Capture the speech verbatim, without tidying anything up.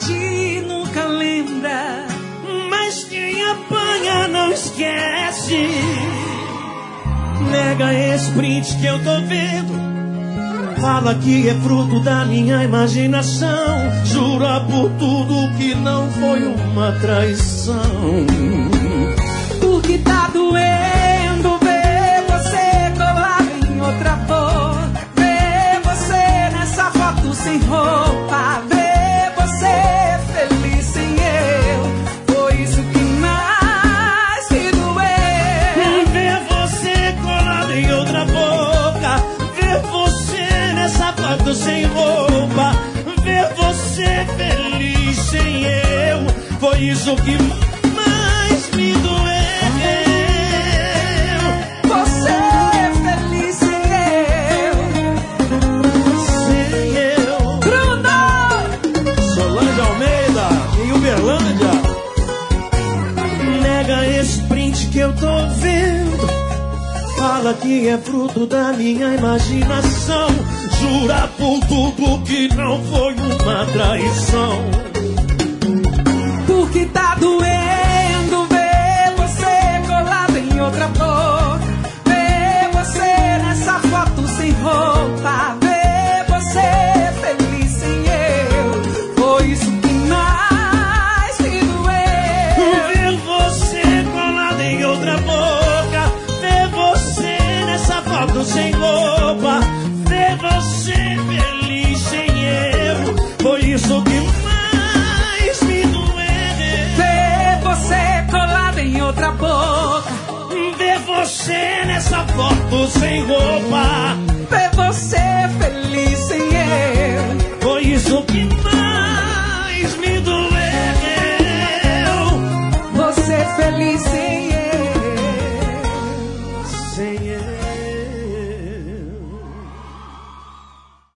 bate, nunca lembra, mas quem apanha não esquece. Nega esse print que eu tô vendo, fala que é fruto da minha imaginação, jura por tudo que não foi uma traição. Porque tá doendo ver você colado em outra boca, ver você nessa foto sem roupa, ver você feliz sem eu, foi isso que mais me doeu. Ver você colado em outra boca, ver você nessa foto sem roupa, ver você feliz sem eu, foi isso que mais me doeu. Você feliz sem eu, sem eu. Bruno! Solange Almeida, em Uberlândia. Nega esse print que eu tô vendo, fala que é fruto da minha imaginação, jura por tudo que não foi uma traição. Porque tá doendo ver você colado em outra boca, ver você nessa foto sem roupa, ver você feliz sem eu, foi isso que mais me doeu. Ver você colado em outra boca, ver você nessa foto sem roupa, ver você feliz sem eu, foi isso que mais me doeu. Ver você colado em outra boca, ver você nessa foto sem roupa, ver você feliz sem eu, foi isso que mais me doeu. Você feliz sem